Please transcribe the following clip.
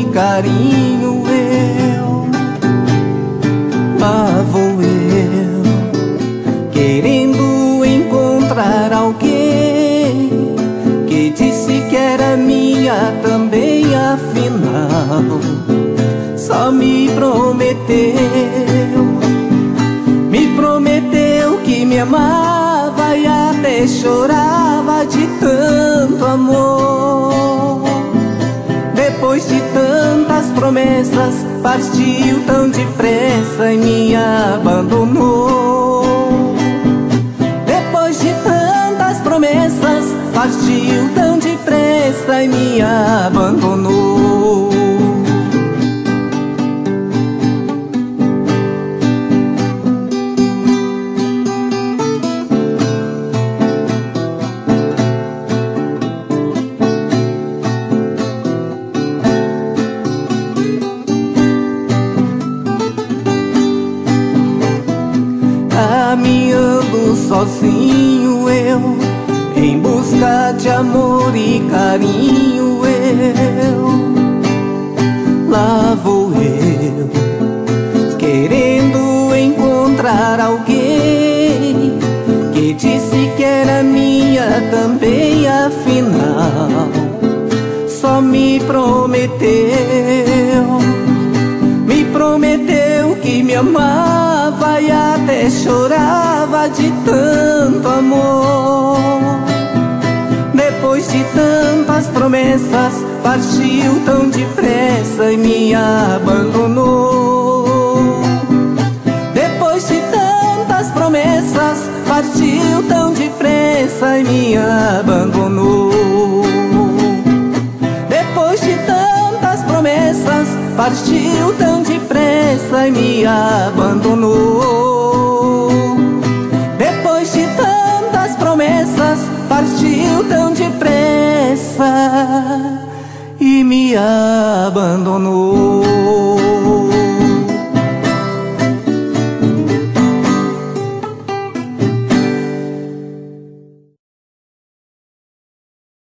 carinho eu. Lá vou eu, querendo encontrar alguém que disse que era minha também, afinal só me prometeu que me amava e até chorava de tanto amor. Depois de tantas promessas, partiu tão depressa e me abandonou. Depois de tantas promessas, partiu tão depressa e me abandonou. Caminhando sozinho eu, em busca de amor e carinho eu. Lá vou eu, querendo encontrar alguém que disse que era minha também, afinal só me prometeu que me amava e até chorava de tanto amor. Depois de tantas promessas, partiu tão depressa e me abandonou. Depois de tantas promessas, partiu tão depressa e me abandonou. Depois de tantas promessas, partiu tão depressa e me abandonou. Depois de tantas promessas, partiu tão depressa e me abandonou.